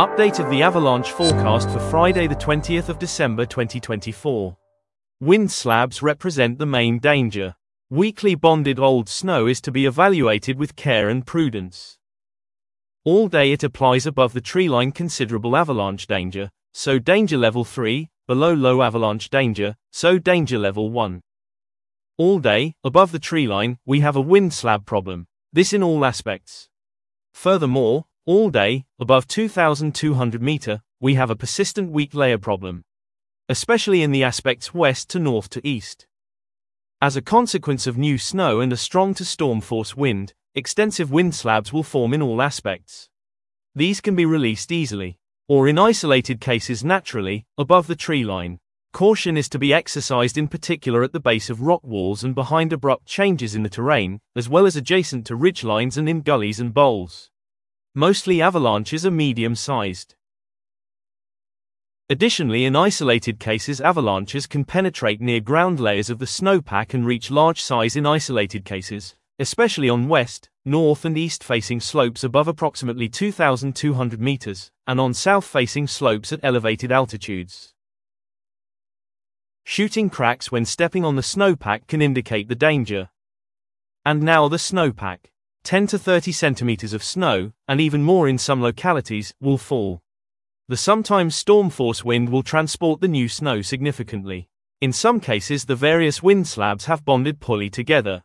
Update of the avalanche forecast for Friday the 20th of December 2024. Wind slabs represent the main danger. Weakly bonded old snow is to be evaluated with care and prudence. All day it applies above the treeline considerable avalanche danger, so danger level 3, below low avalanche danger, so danger level 1. All day, above the treeline, we have a wind slab problem, this in all aspects. Furthermore, all day, above 2,200 meter, we have a persistent weak layer problem, especially in the aspects west to north to east. As a consequence of new snow and a strong to storm force wind, extensive wind slabs will form in all aspects. These can be released easily, or in isolated cases naturally, above the tree line. Caution is to be exercised in particular at the base of rock walls and behind abrupt changes in the terrain, as well as adjacent to ridge lines and in gullies and bowls. Mostly avalanches are medium-sized. Additionally, in isolated cases avalanches can penetrate near ground layers of the snowpack and reach large size in isolated cases, especially on west, north and east-facing slopes above approximately 2,200 meters, and on south-facing slopes at elevated altitudes. Shooting cracks when stepping on the snowpack can indicate the danger. And now the snowpack. 10 to 30 centimeters of snow, and even more in some localities, will fall. The sometimes storm force wind will transport the new snow significantly. In some cases the various wind slabs have bonded poorly together.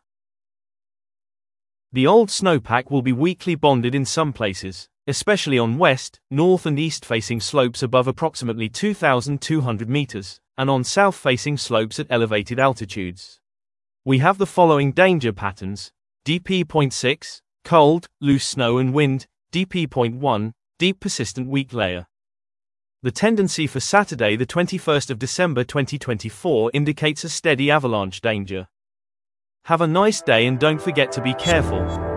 The old snowpack will be weakly bonded in some places, especially on west, north and east-facing slopes above approximately 2,200 meters, and on south-facing slopes at elevated altitudes. We have the following danger patterns: DP.6, cold, loose snow and wind, DP.1, deep persistent weak layer. The tendency for Saturday the 21st of December 2024 indicates a steady avalanche danger. Have a nice day and don't forget to be careful.